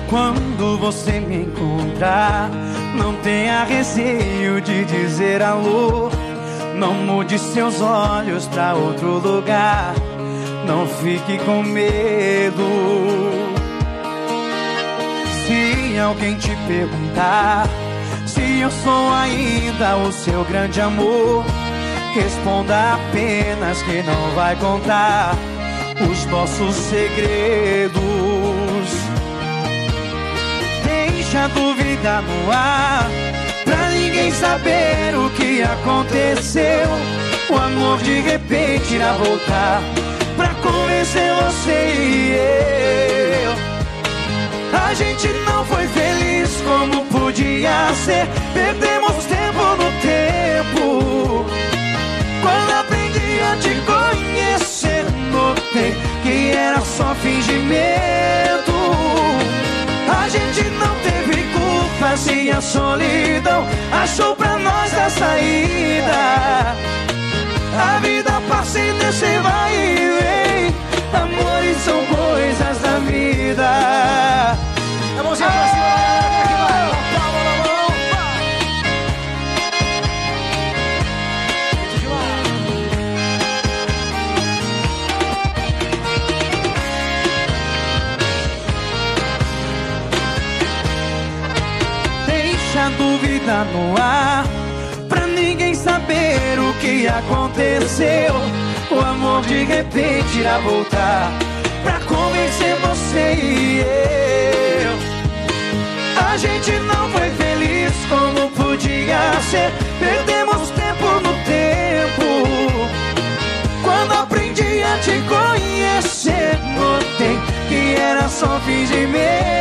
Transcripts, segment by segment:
Quando você me encontrar, não tenha receio de dizer alô. Não mude seus olhos pra outro lugar, não fique com medo. Se alguém te perguntar se eu sou ainda o seu grande amor, responda apenas que não vai contar os nossos segredos. Deixa a dúvida no ar, pra ninguém saber o que aconteceu. O amor de repente irá voltar pra convencer você e eu. A gente não foi feliz como podia ser, perdemos tempo no tempo. Quando aprendi a te conhecer, notei que era só fingimento. A gente não teve culpa se a solidão achou pra nós a saída. A vida passa e desce, vai e vem. Amores são coisas da vida. A mãozinha pra cima, galera, que vai. Uma palma na mão, vai. Deixa a dúvida no ar, pra ninguém saber o que aconteceu. O amor de repente irá voltar pra convencer você e eu. A gente não foi feliz como podia ser, perdemos tempo no tempo. Quando aprendi a te conhecer, notei que era só fingimento.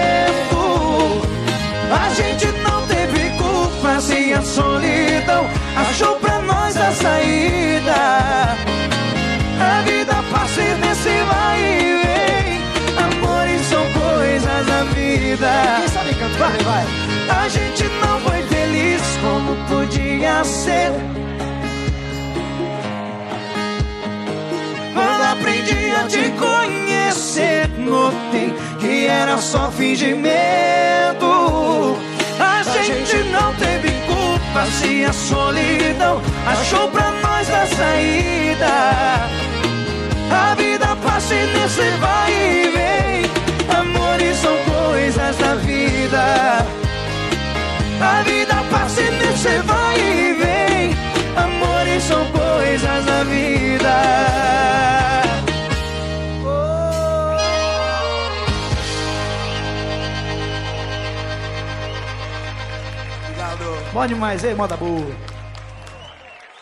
A gente não teve culpa se a solidão achou pra nós a saída. A vida passa e desce, vai e vem. Amores são coisas da vida. Quem sabe cantar, vai. A gente não foi feliz como podia ser. Quando aprendi a te conhecer, notei que era só fingimento. A gente não teve culpa se a solidão achou pra nós a saída. A vida passa e desce, vai e vem. Amores são coisas da vida. A vida passa e desce, vai e vem. Amores são coisas da vida. Obrigado. Bom demais, hein, moda boa.